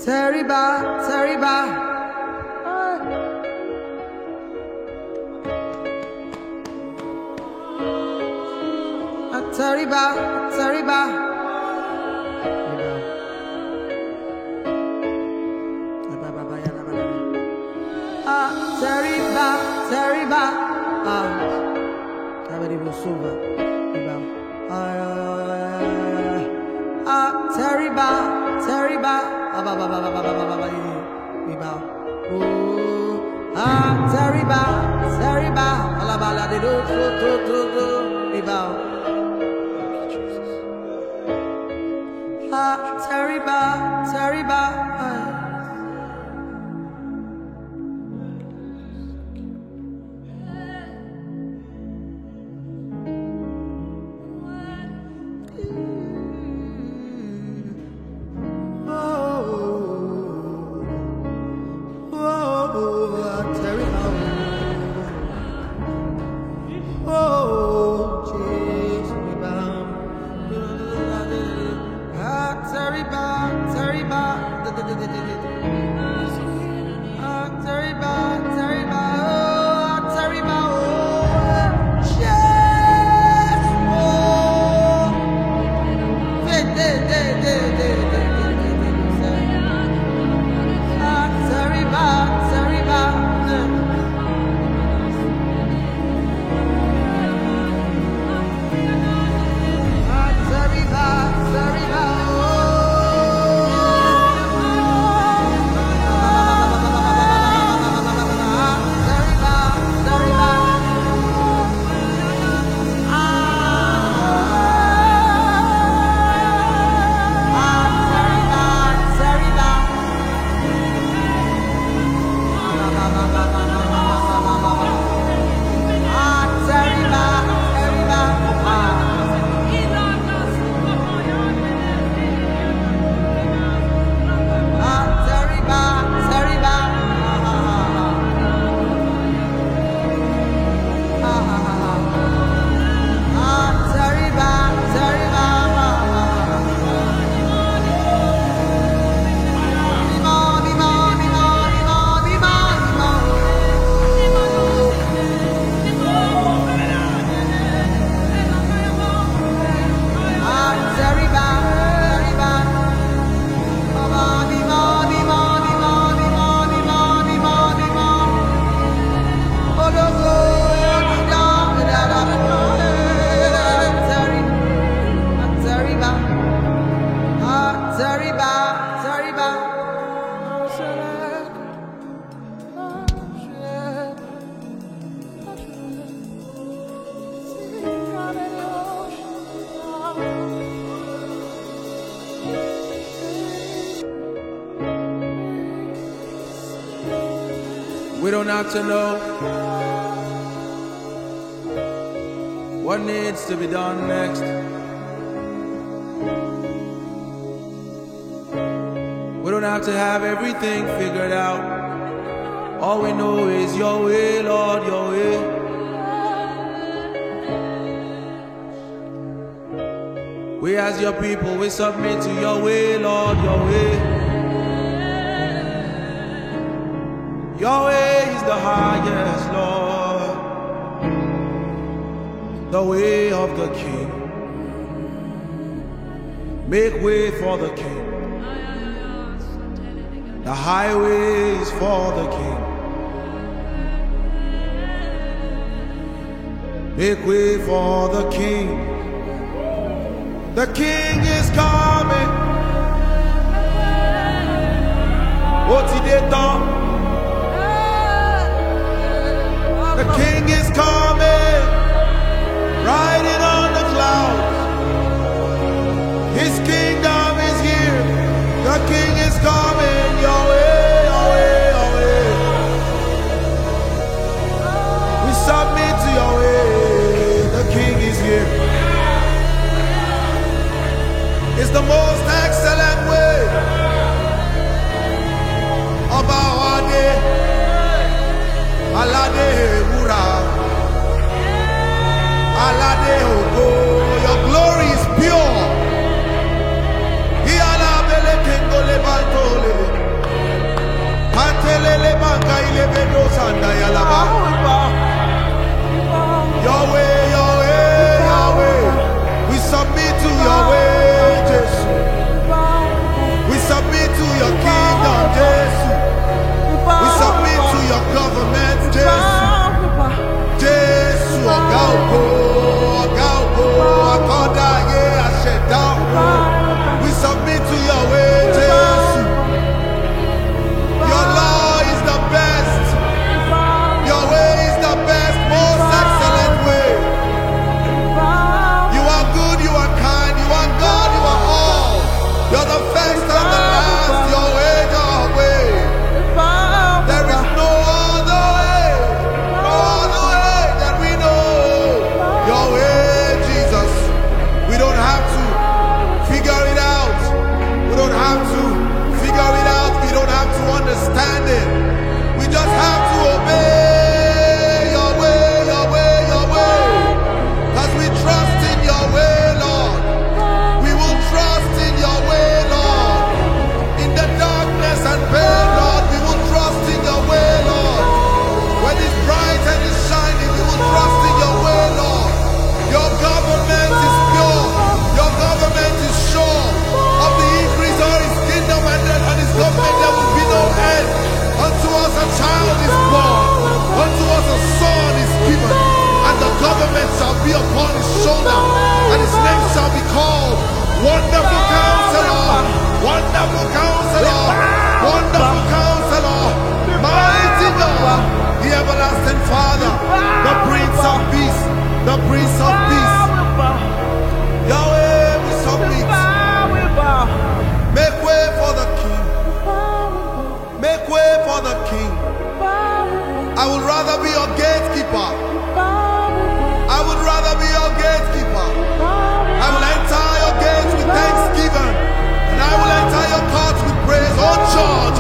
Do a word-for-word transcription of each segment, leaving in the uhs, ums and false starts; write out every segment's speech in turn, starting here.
Teriba, Teriba. Teriba, Teriba. Ah, Teriba, Teriba. Ah, Teriba, Suva. Ah, Teriba, Teriba. Ah, ba ba ba ba ba ba ba ba. We bow. Oh, ah, Teriba, Teriba. Ala bala de do do do do do. We bow. Ah, Teriba, Teriba. We don't have to know what needs to be done next. We don't have to have everything figured out. All we know is your way, Lord, your way. We as your people, we submit to your way, Lord, your way. Your way is the highest, Lord. The way of the King. Make way for the King. The highways for the King. Make way for the King. The King is coming. What's he did done? The King is coming, riding on the clouds. His kingdom is here. The King is coming, your way, your way, your way. We submit to your way. The King is here. It's the most excellent way of our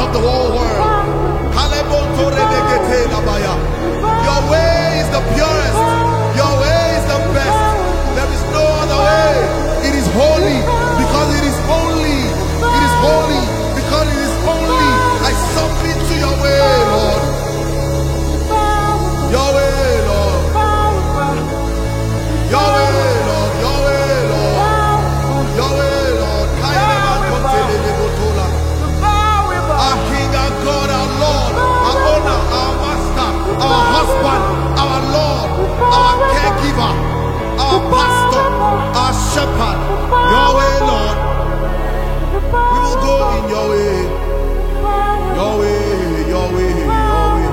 of the whole world. Your way is the purest. Your way is the best. There is no other way. It is holy because it is only. It is holy because it is only. I submit to your way, Lord. Your way, Lord. Your way, Lord. Your way, Lord. Your way, Lord. Our King, our God, our Lord, our owner, our master, our husband, our Lord, our caregiver, our pastor, our shepherd. Your way, Lord. We will go in your way. Your way, your way, your way.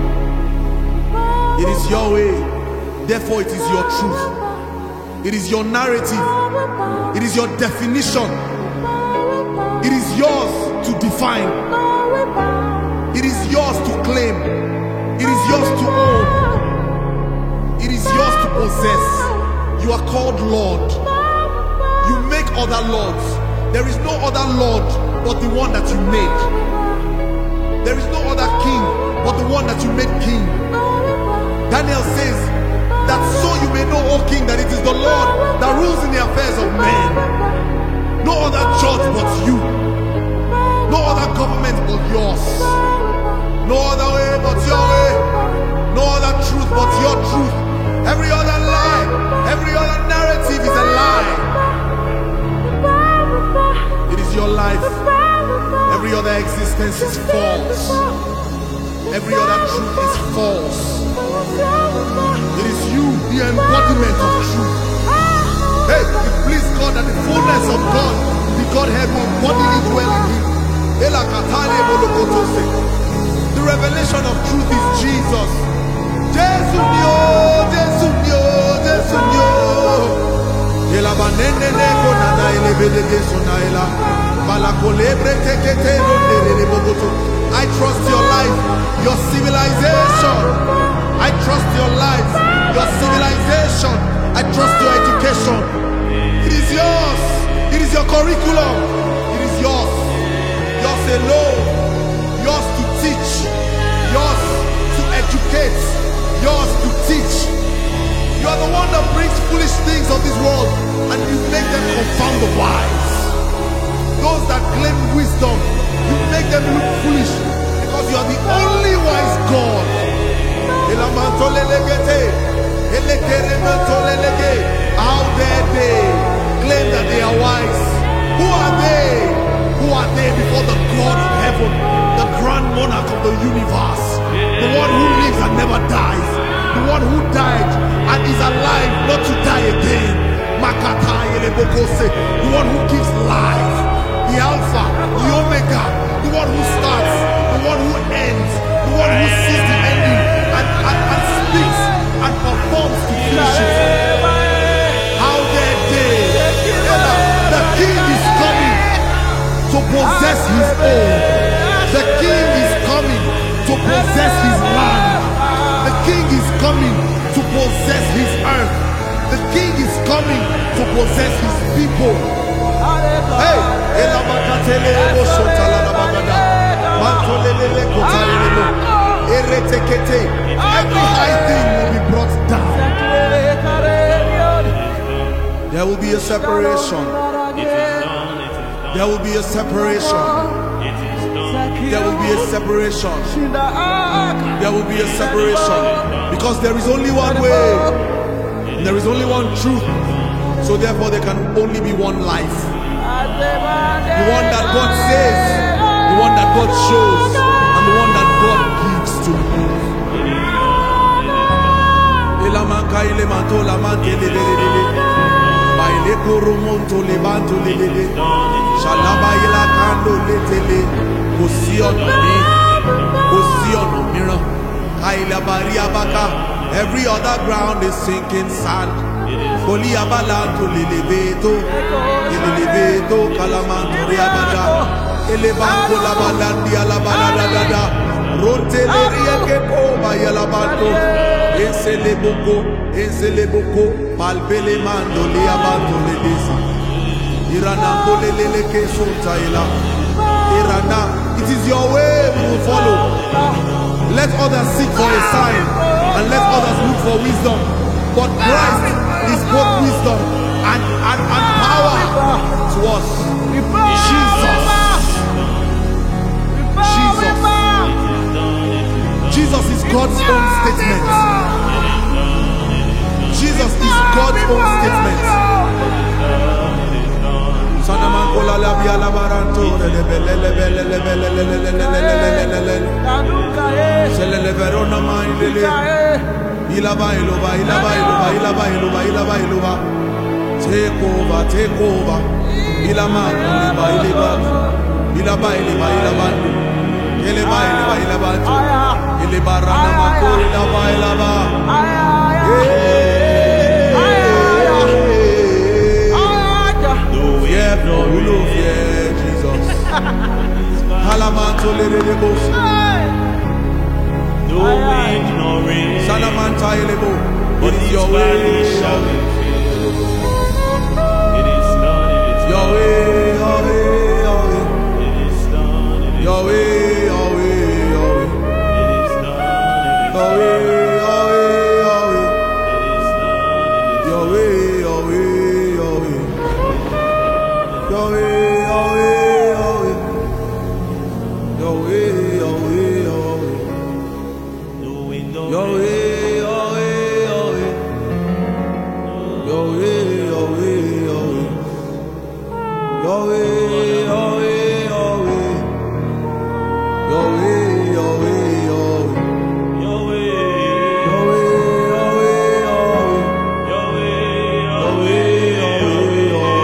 It is your way. Therefore, it is your truth. It is your narrative. It is your definition. It is yours to define. It is yours to claim. It is yours to own. It is yours to possess. You are called Lord. You make other lords. There is no other Lord but the one that you made. There is no other king but the one that you made king. Daniel says that so you may know, O king, that it is the Lord that rules in the affairs of men. No other judge but you. No other government but yours. No other way but your way. No other truth but your truth. Every other lie, every other narrative is a lie. It is your life. Every other existence is false. Every other truth is false. It is you, the embodiment of truth. Hey, it please God that the fullness of God, the Godhead, will bodily dwell in him. The revelation of truth is Jesus. Jesus, Jesus, I trust your life, your civilization. I trust your life, your civilization. I trust your education. It is yours. It is your curriculum. It is yours. Yours alone. Yours to teach. Yours to educate. Yours to teach. You are the one that brings foolish things of this world and you make them confound the wise. Those that claim wisdom, you make them look foolish because you are the only wise God. How dare they claim that they are wise? Who are they? Who are they before the God of heaven, the grand monarch of the universe, the one who lives and never dies, the one who died and is alive not to die again, the one who gives life, the Alpha, the Omega, the one who starts, the one who ends, the one who sees the ending and, and, and speaks and performs to finish it. How dare they? The King is coming to possess his own. The King is coming to possess his land. The King is coming to possess his earth. The King is coming to possess his people. Hey, every high thing will be brought down. There will be a separation. There will be a separation. There will be a separation. There will be a separation. Because there is only one way. And there is only one truth. So therefore there can only be one life. The one that God says, the one that God shows, and the one that God gives to live. Every other ground is sinking sand. Abalanto leleveto, leleveto, calamanto riabada, elevanco la balandi alla balada, ronteleria che poma yalabanto, ensele boko, ensele boko, palpele mando li abanto le desi, iranambo lelele che sonta ila, irana. It is your way we will follow. Let others seek for a sign and let others look for wisdom. But Christ is both wisdom and, and, and power to us. Jesus. Jesus. Jesus is God's own statement. Jesus is God's own statement. Take over, take over. Ilama, ilaba, ilaba, ilaba, ilaba, ilaba, ilaba, ilaba, ilaba, ilaba, rana, ilaba, ilaba. Fear, no rule, fear, Jesus. Halamanto, lele, lebo. No wind, no rain. Salamanta, lebo. But it's your way, shall be It is done, it is your way, your way, your way. It is done, it is Your way, your way, your way. It is done, it is Your way, your way, your way. It is done, it is Your way, your way, your way. Your way, your way, your way. Your way, your way, your way. no wind, no Your rain. way, your way, your way. Your way, your way, your way. Your way, your way, your way. Your way, your way, your way. Your way, Your way, your way, your way. your way, Your way, your way, your way.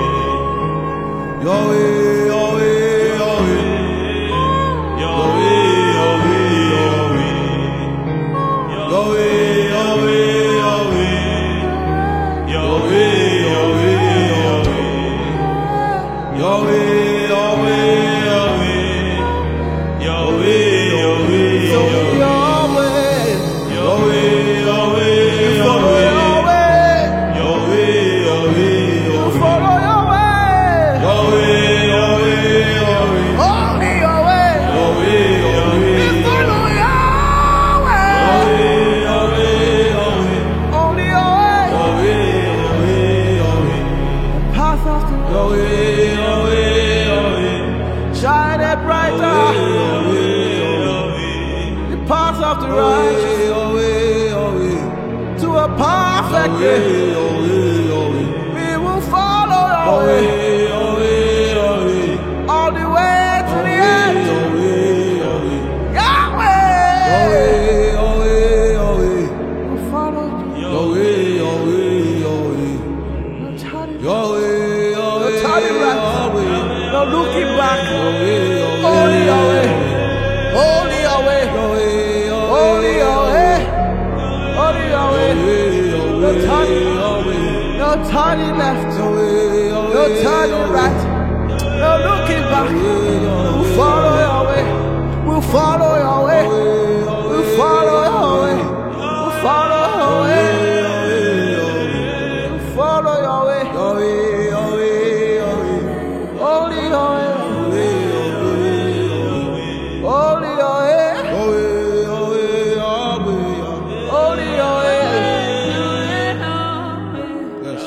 Your way, your way, your way. your way, your way, your way. Your way, your way, your way. Your way, your way, your way. Your way, your way, your way. Your way, your way, your way. Your way, your way, your way, your Follow way. your way. Your way, your way, your way. Follow your way. Your way, your way, your way. Only your way. Your way, your way, Follow your way. your way, your way. Only your way. Your way, your way, your way. Path of the Your way, your way, your way. shine it brighter. Your way, your way. The path of the Your righteous way, your way, your way. to a perfect Your way, day. your way, your way. We will follow Your your way way, your way, your way. all the way to the end. Your way, your way. Yahweh. Your way, your way, your way. We'll follow you. Your way, your way, your way. No turning, Your way, your no way, turning your back. way. No looking back. Your way, your way. Only your way. Only your way. Your way, your way. Only your way. Only your way. Your No way, turning, your way. no turning left. Your way, your No way, turning your right. No looking back. We'll follow your way. We'll follow your way. We'll follow your way. We'll follow your way. We'll follow your way. Your way, your way, your way. Only your way. Only your way. Your way, your way, your way. Only your way. Yes.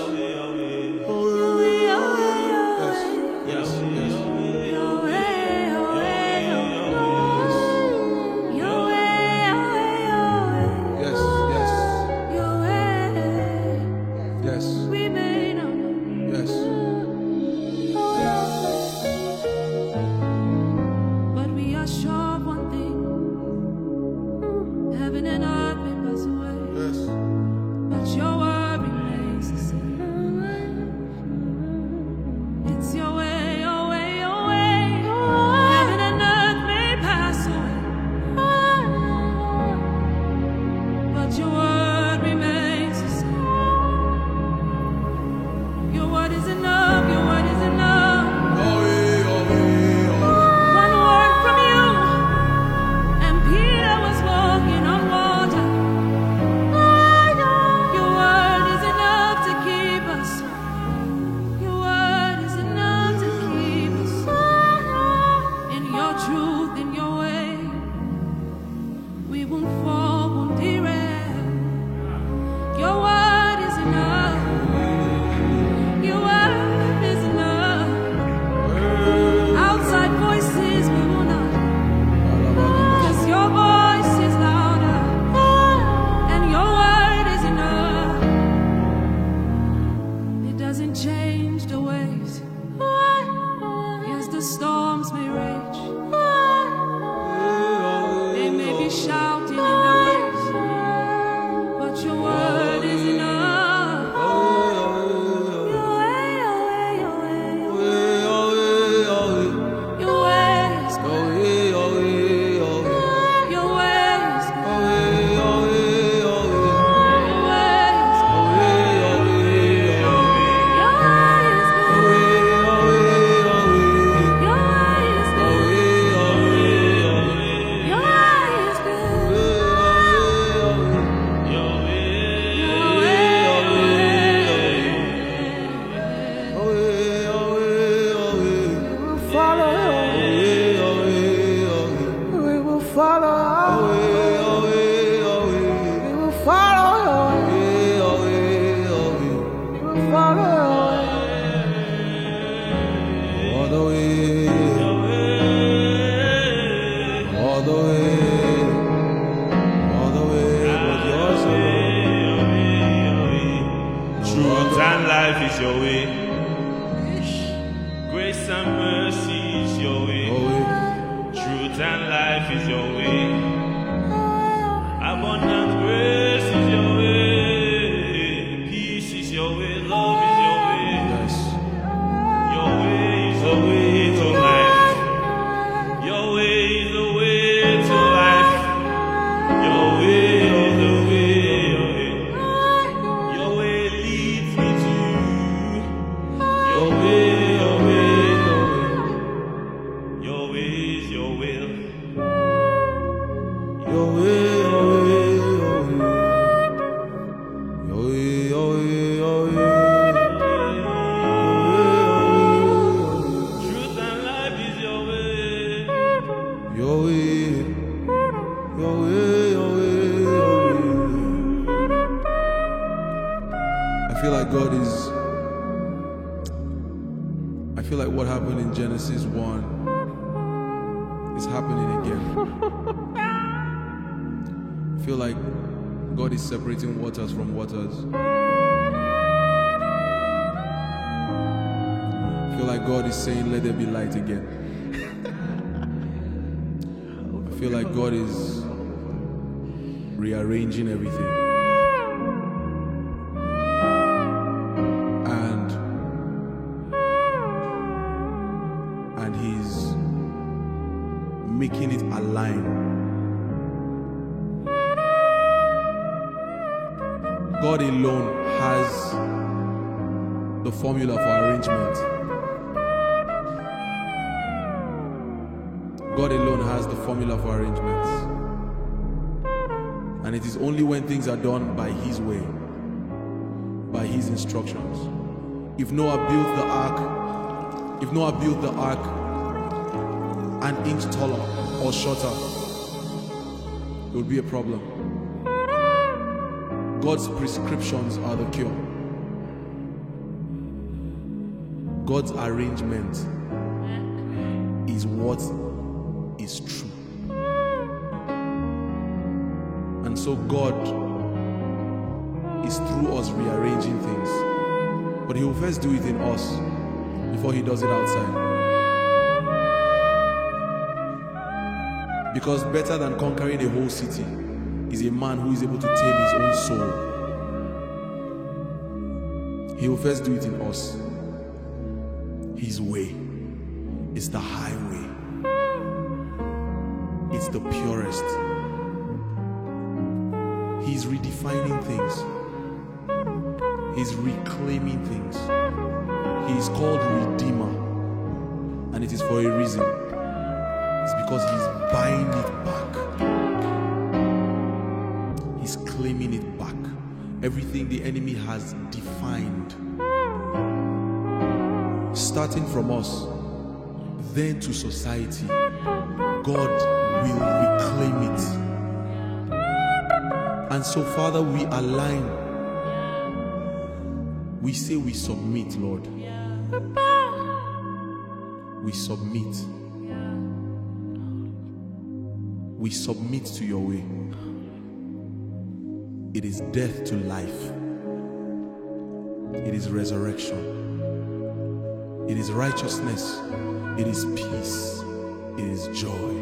Yes, yes, yes. Your way, life is your way. Grace and mercy is your way. Truth and life is your way. Abundant grace is your way. Peace is your way. Love is your way. Yes. Your way is the way to life. Your way is the way to life. Your way is the way. Your way. Your way leads me to you. Your way, your way, your way. Your way is your will. Your way, your way, your way. Your way, your way, your way. Truth and life is your way. Your way, your way, your way, your way. I feel like God is. I feel like what happened in Genesis one is happening again. I feel like God is separating waters from waters. I feel like God is saying, let there be light again. I feel like God is rearranging everything. And and He's making it align. God alone has the formula for arrangement. God alone has the formula for arrangements. And it is only when things are done by His way, by His instructions. If Noah built the ark, if Noah built the ark an inch taller or shorter, it would be a problem. God's prescriptions are the cure. God's arrangement is what is true. And so God is through us rearranging things. But He will first do it in us before He does it outside. Because better than conquering a whole city is a man who is able to tame his own soul. He will first do it in us. His way is the highway. It's the purest. He's redefining things. He's reclaiming things. He is called Redeemer. And it is for a reason. It's because He's buying it back. He's claiming it back. Everything the enemy has defined, starting from us, then to society, God will reclaim it. And so, Father, we align. We say we submit, Lord. We submit. We submit to your way. It is death to life. It is resurrection. It is righteousness. It is peace. It is joy.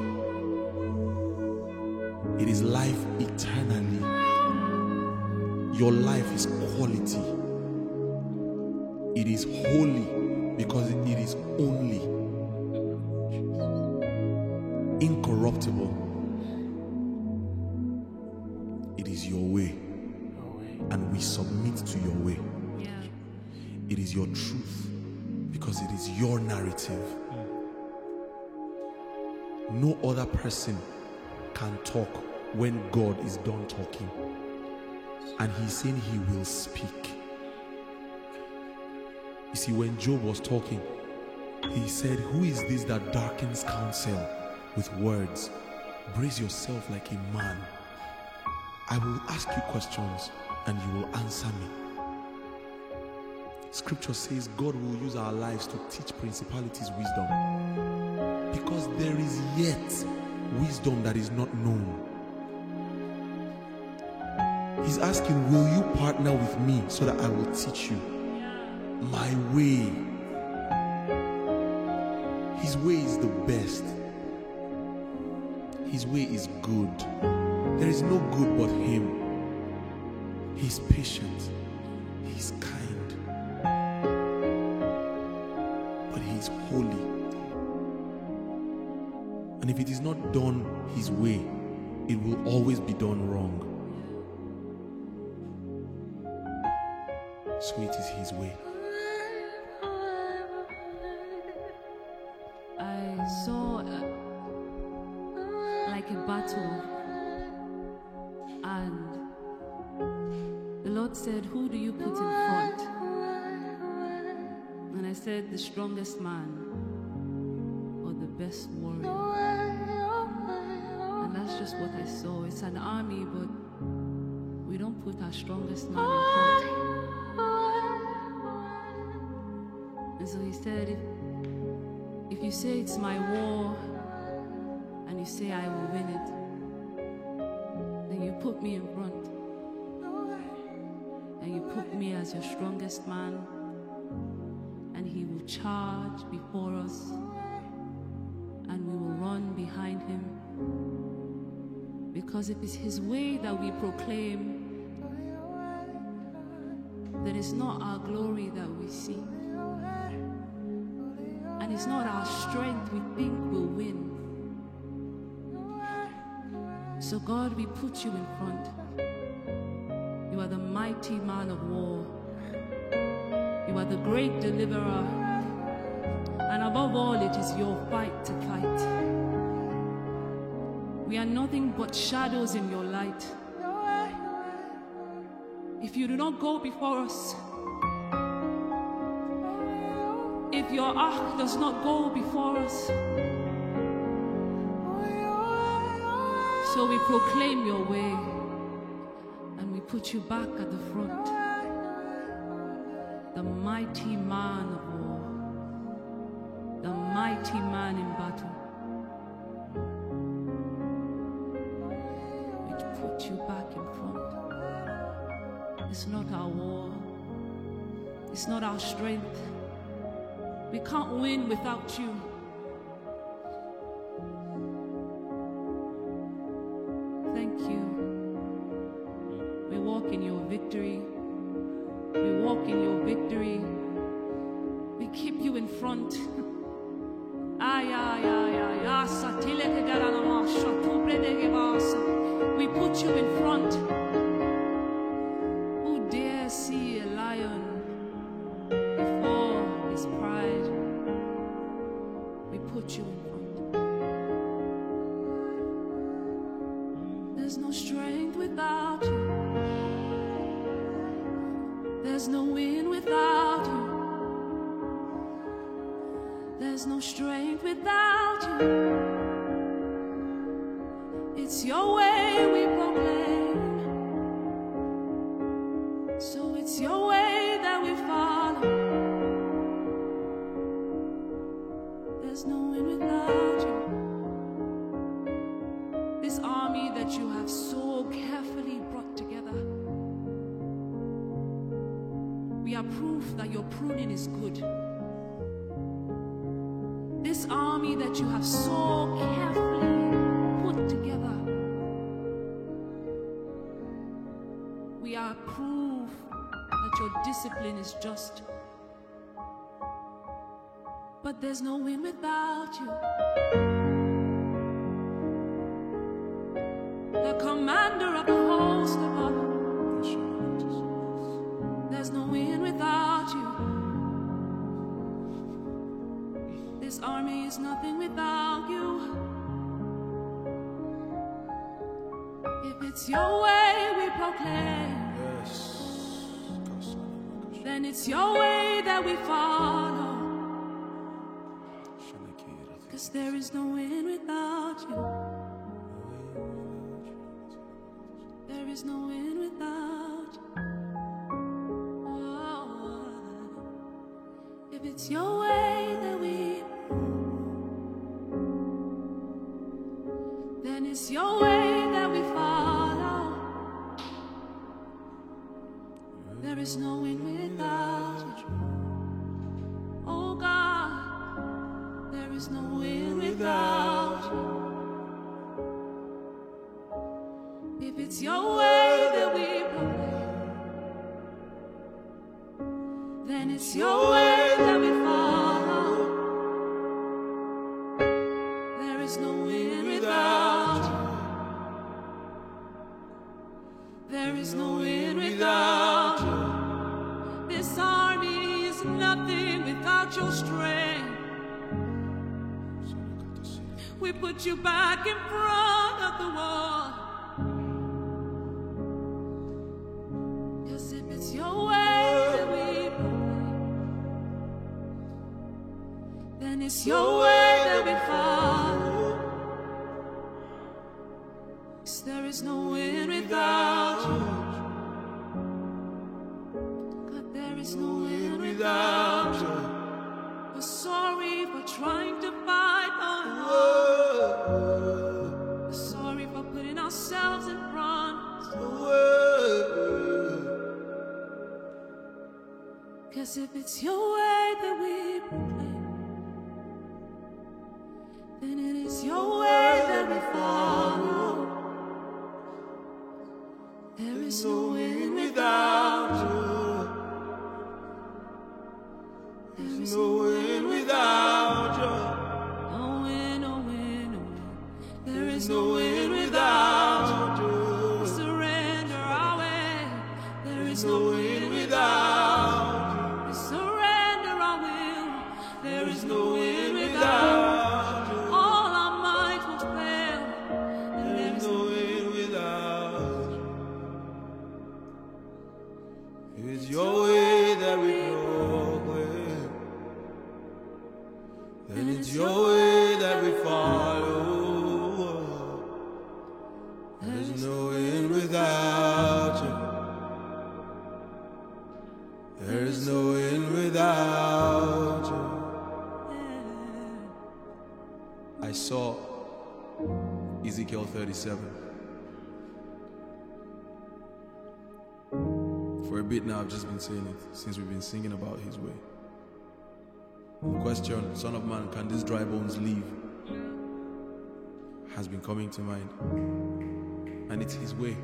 It is life eternally. Your life is quality. It is holy because it is only incorruptible. It is your way, and we submit to your way. It is your truth because it is your narrative. No other person can talk when God is done talking, and He's saying He will speak. You see, when Job was talking, he said, "Who is this that darkens counsel with words? Brace yourself like a man. I will ask you questions and you will answer me." Scripture says God will use our lives to teach principalities wisdom, because there is yet wisdom that is not known. He's asking, will you partner with me so that I will teach you? my way. His way is the best. His way is good. There is no good but him. He's patient. He's kind. But he's holy. And if it is not done his way, it will always be done wrong. So it is his way. I saw uh, like a battle, and the Lord said, "Who do you put in front?" And I said, "The strongest man or the best warrior." And that's just what I saw. It's an army, but we don't put our strongest man in front. And so he said, if, if you say it's my war, and you say I will win it, then you put me in front. And you put me as your strongest man, and he will charge before us, and we will run behind him. Because if it's his way that we proclaim, then it's not our glory that we see. And it's not our strength we think will win. So God, we put you in front. You are the mighty man of war. You are the great deliverer. And above all, it is your fight to fight. We are nothing but shadows in your light. If you do not go before us, if your ark does not go before us, so we proclaim your way and we put you back at the front. The mighty man of war, the mighty man in battle. We put you back in front. It's not our war. It's not our strength. We can't win without you. Thank you. We walk in your victory. We walk in your victory. We keep you in front. We put you in front. Who dare see a lion before his pride? We put you in front. There's no strength without you. There's no win without you. There's no strength without you. It's your way we proclaim. So it's your way that we follow. There's no win without you. This army that you have so carefully brought together, we are proof that your pruning is good. This army that you have so carefully put together, we are proof that your discipline is just. But there's no win without you. The commander of the host of all. There's no win without you. This army is nothing without you. If it's your way we proclaim, then it's your way that we follow. Cause there is no win without you. There is no win without you. Oh, if it's your way that we move, then it's your way that we follow. There is no win without you. is no win without you. If it's your way that we proclaim, then it's your way that we follow. There is no win without you. There is no win without you. This army is nothing without your strength. We put you back in front of the wall. Cause if it's your way that we proclaim, then it's your way that we follow. 'Cause there is no win without you. God, there is no win without you. We're sorry for trying to fight on our own. We're sorry for putting ourselves in front. 'Cause if it's your way that we proclaim, then it is your way that we follow. There is no win without you. There is no win without you. No win, no win, no win. There is no win without you. We surrender our way. There is no win without you. We surrender our will. There is no win without you. All our might will fail. There is no win without you. It's your way that we proclaim, and it's your way that we follow. There's no end without you. There's no end without you. I saw Ezekiel thirty-seven. For a bit now, I've just been saying it since we've been singing about his way. The question, Son of Man, can these dry bones live? Has been coming to mind. And it's his way.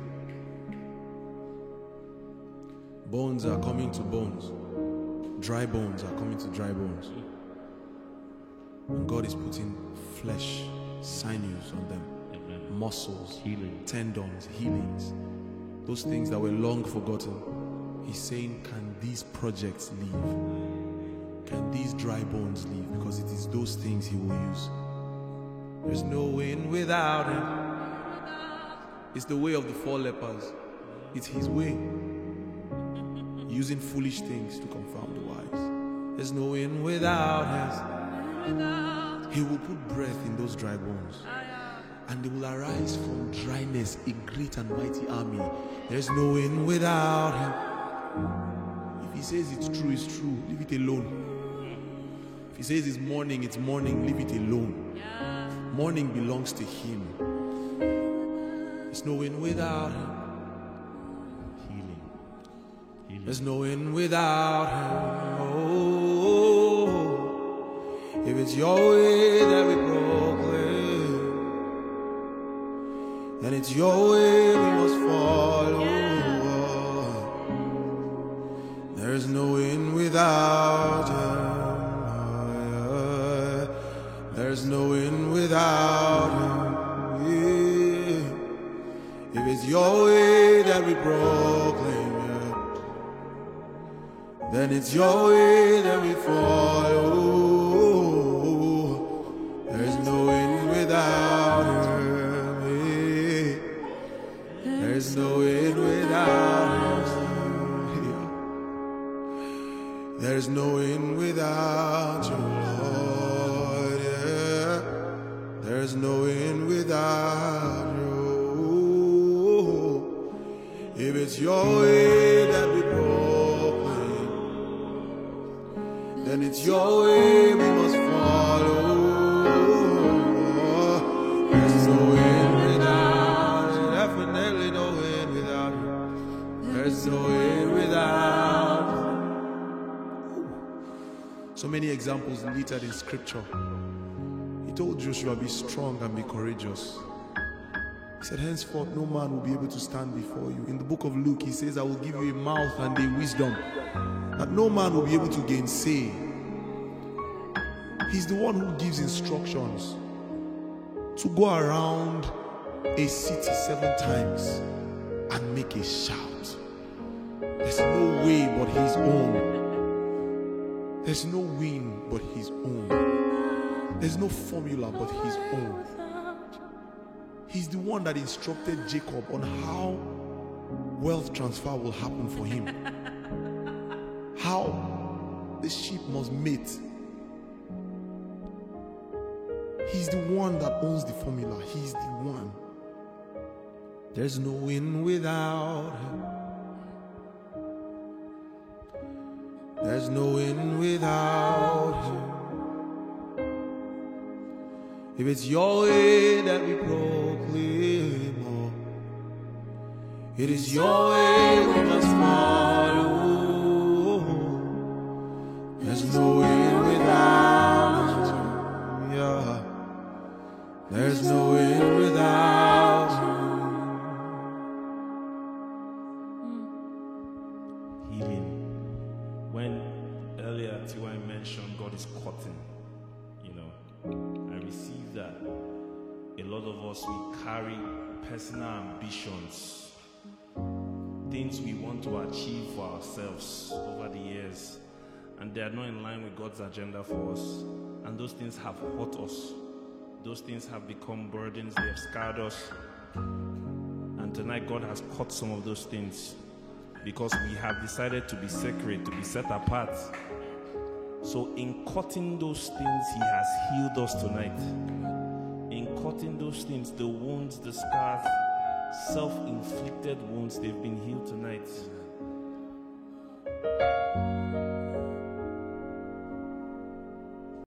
Bones are coming to bones. Dry bones are coming to dry bones. And God is putting flesh, sinews on them. Amen. Muscles, Healing. tendons, healings. Those things that were long forgotten. He's saying, can these projects live? Can these dry bones live? Because it is those things he will use. There's no win without him. It's the way of the four lepers. It's his way. Using foolish things to confound the wise. There's no win without him. He will put breath in those dry bones. And they will arise from dryness a great and mighty army. There's no win without him. If he says it's true, it's true. Leave it alone. If he says it's morning, it's morning. Leave it alone. Morning belongs to him. There's no win without him. Healing. Healing. There's no win without him. Oh, if it's your way that we proclaim, then it's your way we must follow. There's no win without him. There's no win without him. Yeah. If it's your way that we proclaim, yeah, then it's your way that we follow. There's no win without him. Yeah. There's no win without him. Yeah. There's no win without you, Lord. Yeah. There's no win without you. If it's your way that we proclaim, then it's your way we must follow. There's no win without you. Definitely no win without you. There's no win without you. So many examples littered in scripture told Joshua, be strong and be courageous. He said, henceforth no man will be able to stand before you. In the book of Luke, he says, I will give you a mouth and a wisdom that no man will be able to gainsay. He's the one who gives instructions to go around a city seven times and make a shout. There's no way but his own. There's no win but his own. There's no formula but his own. He's the one that instructed Jacob on how wealth transfer will happen for him. How the sheep must mate. He's the one that owns the formula. He's the one. There's no win without him. There's no win without him. If it's your way that we proclaim, oh, it is your way we must follow. There's no win without him. Yeah. There's no win without him. Healing. When earlier T Y mentioned God is cutting, you know, I received that. A lot of us, we carry personal ambitions, things we want to achieve for ourselves over the years, and they are not in line with God's agenda for us. And those things have hurt us. Those things have become burdens. They have scarred us. And tonight God has cut some of those things because we have decided to be sacred, to be set apart. So in cutting those things, he has healed us tonight. In cutting those things, the wounds, the scars, self-inflicted wounds, they've been healed tonight.